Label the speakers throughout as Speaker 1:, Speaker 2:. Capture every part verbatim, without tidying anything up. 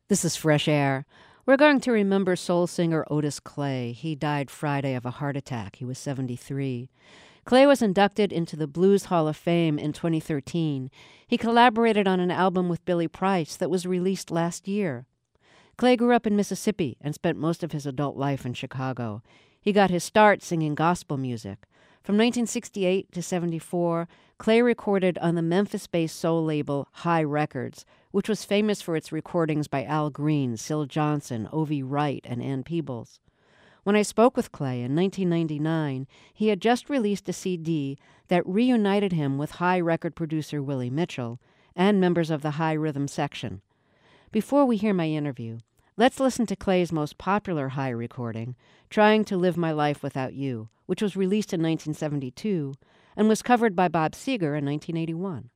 Speaker 1: This is Fresh Air. We're going to remember soul singer Otis Clay. He died Friday of a heart attack. He was seventy-three. Clay was inducted into the Blues Hall of Fame in twenty thirteen. He collaborated on an album with Billy Price that was released last year. Clay grew up in Mississippi and spent most of his adult life in Chicago. He got his start singing gospel music. From nineteen sixty-eight to seventy-four, Clay recorded on the Memphis-based soul label High Records, which was famous for its recordings by Al Green, Syl Johnson, Ovie Wright, and Ann Peebles. When I spoke with Clay in nineteen ninety-nine, he had just released a C D that reunited him with High record producer Willie Mitchell and members of the High Rhythm section. Before we hear my interview, let's listen to Clay's most popular High recording, Trying to Live My Life Without You, which was released in nineteen seventy-two and was covered by Bob Seger in nineteen eighty-one.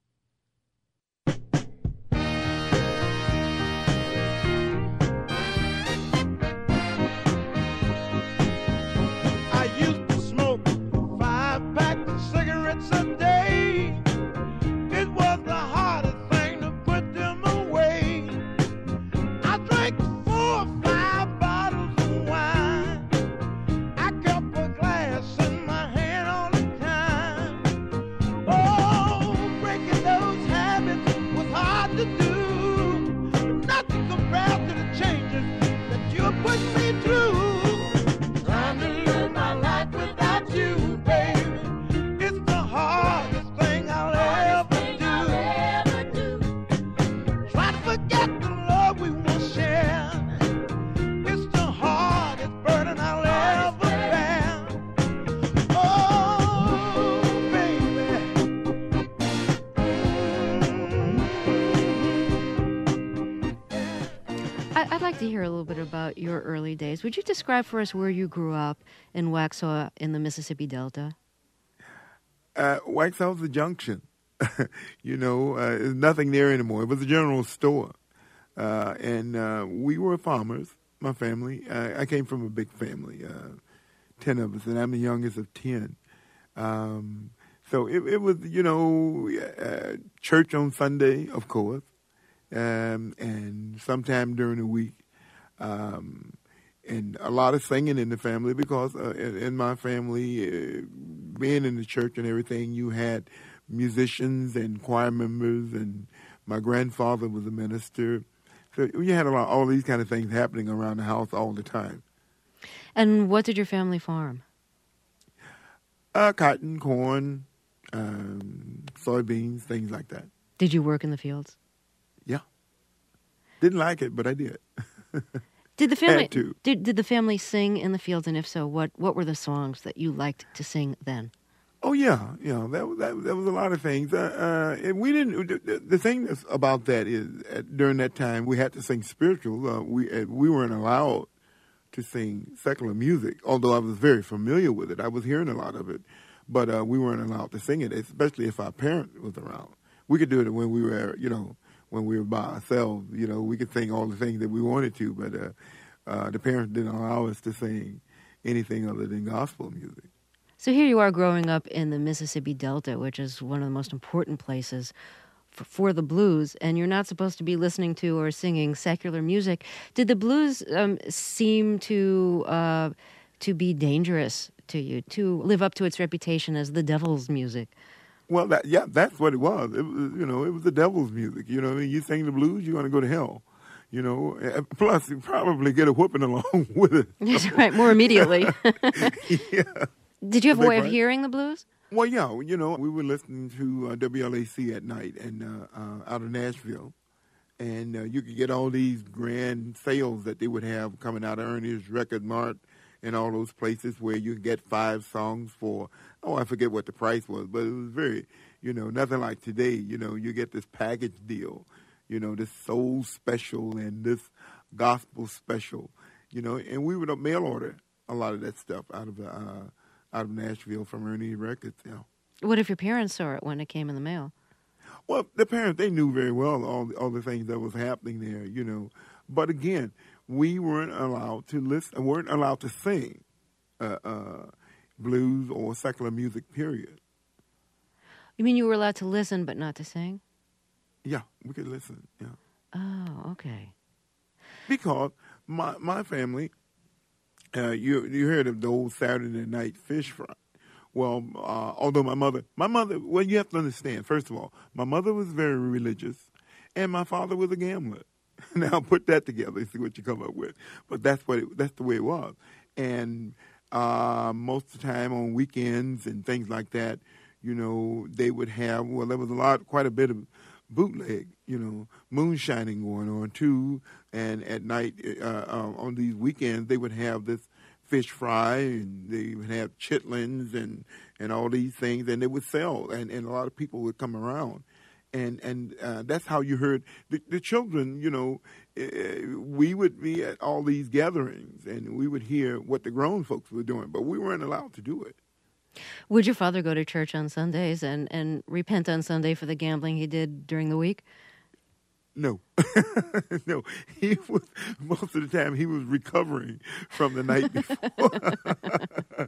Speaker 1: To hear a little bit about your early days. Would you describe for us where you grew up in Waxhaw in the Mississippi Delta?
Speaker 2: Uh, Waxhaw's the junction. you know, uh, there's nothing there anymore. It was a general store. Uh, and uh, we were farmers, my family. Uh, I came from a big family, uh, ten of us, and I'm the youngest of ten. Um, so it, it was, you know, uh, church on Sunday, of course, um, and sometime during the week. Um, and a lot of singing in the family because uh, in, in my family, uh, being in the church and everything, you had musicians and choir members, and my grandfather was a minister. So you had a lot, all these kind of things happening around the house all the time.
Speaker 1: And what did your family farm?
Speaker 2: Uh, cotton, corn, um, soybeans, things like that.
Speaker 1: Did you work in the fields?
Speaker 2: Yeah. Didn't like it, but I did.
Speaker 1: Did the family did did the family sing in the fields, and if so, what, what were the songs that you liked to sing then?
Speaker 2: Oh yeah, yeah, that was that, that was a lot of things. Uh, uh, and we didn't. The, the thing that's about that is uh, during that time we had to sing spiritual. Uh, we uh, we weren't allowed to sing secular music, although I was very familiar with it. I was hearing a lot of it, but uh, we weren't allowed to sing it, especially if our parent was around. We could do it when we were, you know. When we were by ourselves, you know, we could sing all the things that we wanted to, but uh, uh, the parents didn't allow us to sing anything other than gospel music.
Speaker 1: So here you are growing up in the Mississippi Delta, which is one of the most important places for, for the blues, and you're not supposed to be listening to or singing secular music. Did the blues um, seem to uh, to be dangerous to you, to live up to its reputation as the devil's music?
Speaker 2: Well, that, yeah, that's what it was. It was, you know, it was the devil's music. You know, you sing the blues, you're going to go to hell. You know, plus you probably get a whooping along with it.
Speaker 1: That's right, more immediately.
Speaker 2: yeah.
Speaker 1: Did you have a way of hearing the blues?
Speaker 2: Well, yeah, you know, we were listening to uh, W L A C at night and uh, uh, out of Nashville, and uh, you could get all these grand sales that they would have coming out of Ernie's Record Mart and all those places where you could get five songs for, oh, I forget what the price was, but it was very, you know, nothing like today. You know, you get this package deal, you know, this soul special and this gospel special, you know, and we would mail order a lot of that stuff out of uh, out of Nashville from Ernie Records, you know.
Speaker 1: What if your parents saw it when it came in the mail?
Speaker 2: Well, the parents, they knew very well all, all the things that was happening there, you know. But again, we weren't allowed to listen, weren't allowed to sing uh, uh, blues or secular music, period.
Speaker 1: You mean you were allowed to listen but not to sing?
Speaker 2: Yeah, we could listen, yeah.
Speaker 1: Oh, okay.
Speaker 2: Because my my family, uh, you you heard of the old Saturday night fish fry. Well, uh, although my mother, my mother, well, you have to understand. First of all, my mother was very religious, and my father was a gambler. Now put that together and see what you come up with. But that's what it, that's the way it was. And uh, most of the time on weekends and things like that, you know, they would have, well, there was a lot, quite a bit of bootleg, you know, moonshining going on too. And at night, uh, uh, on these weekends, they would have this fish fry, and they would have chitlins and, and all these things, and they would sell, and, and a lot of people would come around. And and uh, that's how you heard the, the children, you know, uh, we would be at all these gatherings, and we would hear what the grown folks were doing, but we weren't allowed to do it.
Speaker 1: Would your father go to church on Sundays and, and repent on Sunday for the gambling he did during the week?
Speaker 2: No. No. He was, most of the time, he was recovering from the night before.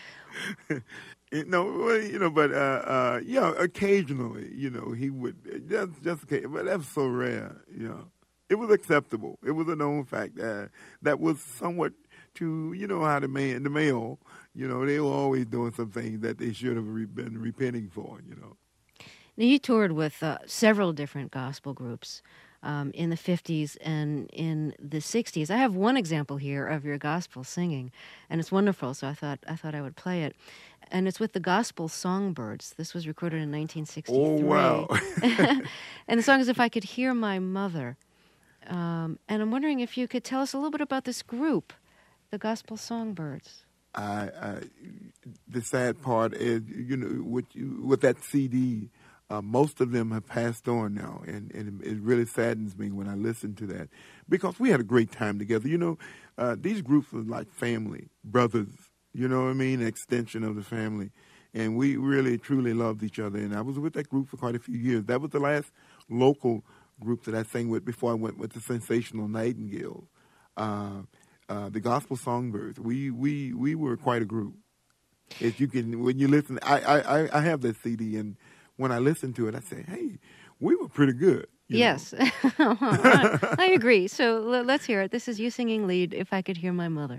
Speaker 2: No, you know, but uh, uh, yeah, occasionally, you know, he would just just occasionally, but that's so rare, you know. It was acceptable. It was a known fact that that was somewhat to, you know, how the man, the male, you know, they were always doing some things that they should have re- been repenting for, you know.
Speaker 1: Now, you toured with uh, several different gospel groups um, in the fifties and in the sixties. I have one example here of your gospel singing, and it's wonderful, so I thought I thought I would play it. And it's with the Gospel Songbirds. This was recorded in nineteen sixty-three.
Speaker 2: Oh, wow.
Speaker 1: And the song is If I Could Hear My Mother. Um, and I'm wondering if you could tell us a little bit about this group, the Gospel Songbirds.
Speaker 2: I, I, the sad part is, you know, with, you, with that C D, uh, most of them have passed on now, and, and it really saddens me when I listen to that, because we had a great time together. You know, uh, these groups were like family, brothers, you know what I mean, extension of the family, and we really, truly loved each other, and I was with that group for quite a few years. That was the last local group that I sang with before I went with the Sensational Nightingales. Uh, Uh, the Gospel Songbirds. We we we were quite a group. As you can, when you listen, I I I have that C D, and when I listen to it, I say, "Hey, we were pretty good."
Speaker 1: Yes, I, I agree. So l- let's hear it. This is you singing lead. If I Could Hear My Mother.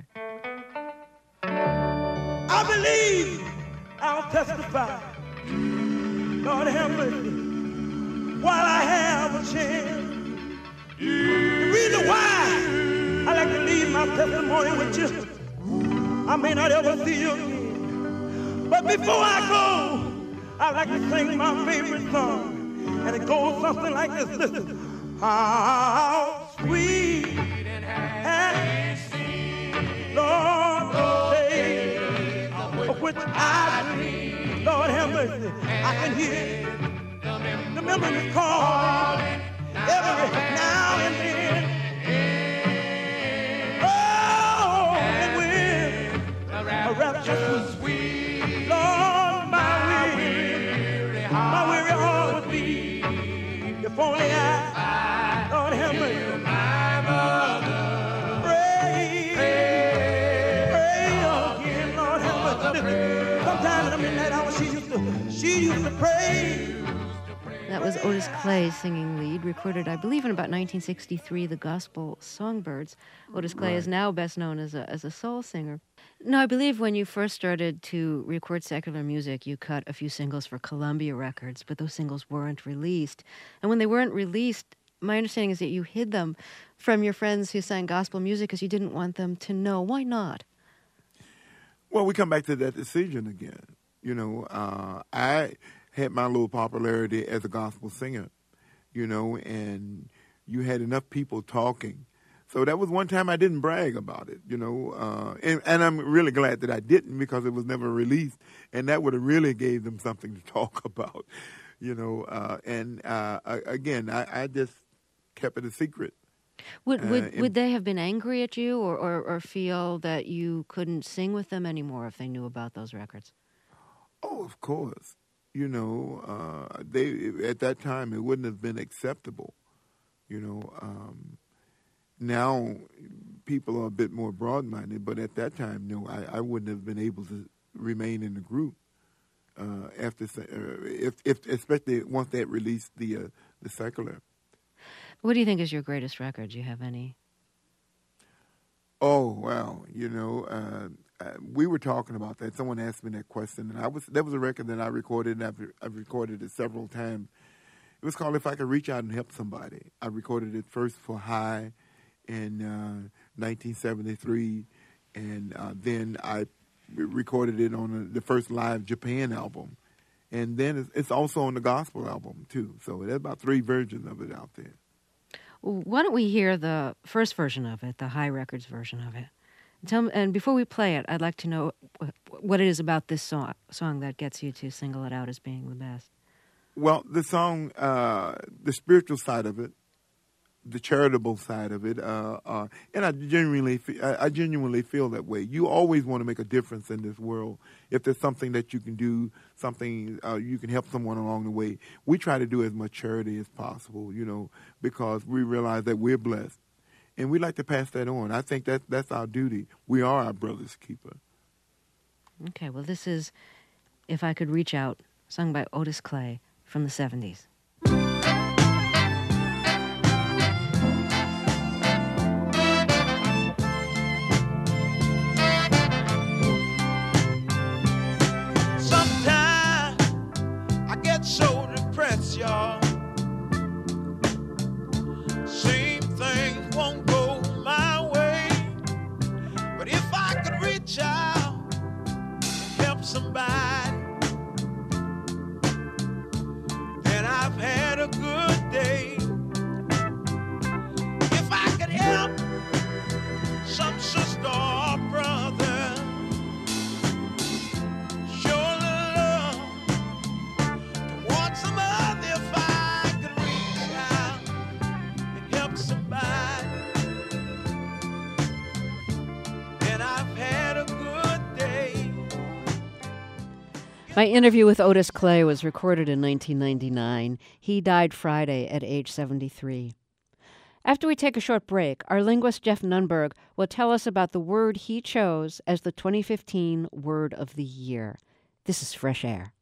Speaker 3: I believe I'll testify. Lord have mercy. While I have a chance, the reason why I like to leave my testimony with you. I may not ever see you again. But before I go, I like to sing my favorite song. And it goes something like this. Listen. How sweet and happy, Lord, the day of which I dream. Lord have mercy. I can hear the memories calling every now and then. A rapture so sweet, Lord, my weary, my weary heart would be. If only I, Lord, have mercy, my mother, pray, pray again, Lord, have mercy. Sometimes in the midnight hour, she used to, she used to pray.
Speaker 1: That was Otis Clay singing lead, recorded, I believe, in about nineteen sixty-three, the Gospel Songbirds. Otis Clay
Speaker 2: Right.
Speaker 1: is now best known as a as a soul singer. Now, I believe when you first started to record secular music, you cut a few singles for Columbia Records, but those singles weren't released. And when they weren't released, my understanding is that you hid them from your friends who sang gospel music because you didn't want them to know. Why not?
Speaker 2: Well, we come back to that decision again. You know, uh, I had my little popularity as a gospel singer, you know, and you had enough people talking. So that was one time I didn't brag about it, you know, uh, and, and I'm really glad that I didn't, because it was never released, and that would have really gave them something to talk about, you know. Uh, and uh, again, I, I just kept it a secret.
Speaker 1: Would would,
Speaker 2: Uh, and-
Speaker 1: would they have been angry at you or, or, or feel that you couldn't sing with them anymore if they knew about those records?
Speaker 2: Oh, of course. You know, uh, they at that time it wouldn't have been acceptable. You know, um, now people are a bit more broad-minded, but at that time, no, I, I wouldn't have been able to remain in the group uh, after, uh, if, if especially once they had released the uh, the secular.
Speaker 1: What do you think is your greatest record? Do you have any?
Speaker 2: Oh, well, you know, uh, uh, we were talking about that. Someone asked me that question, and I was that was a record that I recorded, and I've, I've recorded it several times. It was called "If I Could Reach Out and Help Somebody." I recorded it first for High in uh, nineteen seventy-three, and uh, then I recorded it on a, the first live Japan album, and then it's, it's also on the gospel album too. So there's about three versions of it out there.
Speaker 1: Why don't we hear the first version of it, the High Records version of it? Tell me, and before we play it, I'd like to know what it is about this song, song that gets you to single it out as being the best.
Speaker 2: Well, the song, uh, the spiritual side of it, the charitable side of it, uh, uh, and I genuinely, I, I genuinely feel that way. You always want to make a difference in this world. If there's something that you can do, something uh, you can help someone along the way, we try to do as much charity as possible, you know, because we realize that we're blessed, and we like to pass that on. I think that that's our duty. We are our brother's keeper.
Speaker 1: Okay, well, this is "If I Could Reach Out," sung by Otis Clay from the seventies.
Speaker 3: So depressed, y'all. Same things won't go my way. But if I could reach out, help somebody, then I've had a good day. If I could help some sister or brother,
Speaker 1: My interview with Otis Clay was recorded in nineteen ninety-nine. He died Friday at age seventy-three. After we take a short break, our linguist Jeff Nunberg will tell us about the word he chose as the twenty fifteen Word of the Year. This is Fresh Air.